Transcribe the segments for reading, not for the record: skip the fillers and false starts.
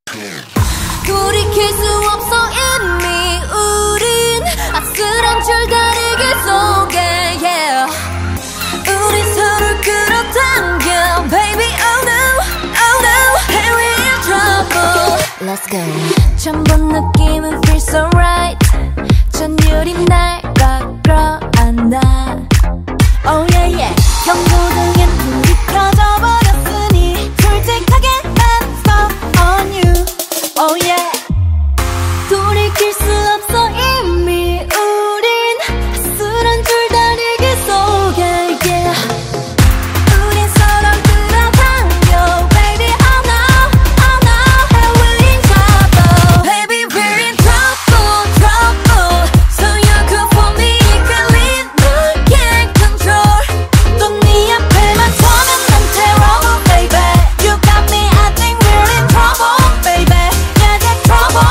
돌이킬 수 없어 이미 우린 아슬한 줄다리기 속에 yeah. 우리 서로를 끌어당겨 baby oh no oh no here we in trouble let's go 처음 본 느낌은 feel so right 전율이 날 끌어안아 oh yeah yeah 경고등엔 불이 켜져버렸으니 솔직하게 hands up on you oh yeah 돌이킬 수 없어 이미 우린 아슬한 줄다리기 속에 yeah. 우린 서로 끌어당겨 baby oh no here we're in trouble baby we're in trouble so you're good for me 이끌린 널 can't control 또 네 앞에만 서면 난 terrible baby you got me I think we're in trouble baby yeah that's trouble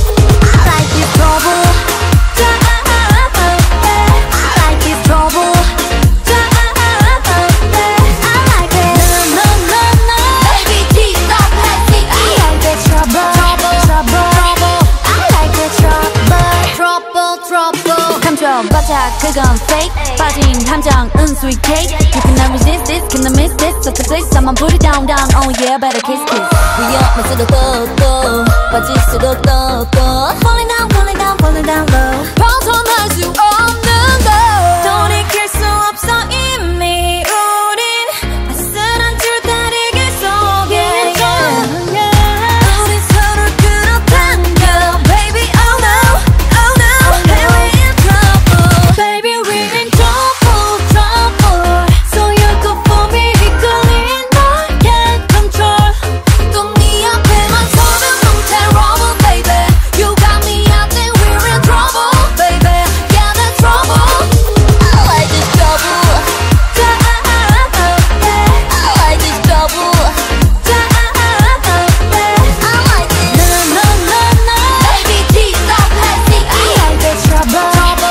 바짝 그건 fake 빠진 함정은 sweet cake You cannot resist this, cannot miss this So to place someone put it down, down Oh yeah, better kiss kiss 위험할수록 또 빠질수록 또 Falling down, falling down, falling down low 벗어날 수 없는 거 돌이킬 수 없어 이미 우린 아슬한 줄다리기 속에 우린 서로를 끌어당겨 Baby oh no here we in trouble Baby we're in trouble So you're good for me 이끌린 널 can't control 또 네 앞에만 서면 I'm terrible baby You got me I think we're in trouble baby Yeah that's trouble I like this trouble I like this trouble I like it No Baby please stop let's see I like the trouble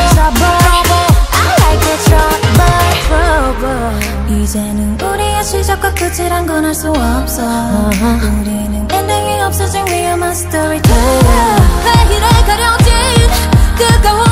I like the trouble 이제는 우리의 시작과 끝을 한 건 알 수 없어 우리는 엔딩이 없어진 위험한 스토리텔러 왜 이래 가려진 뜨거워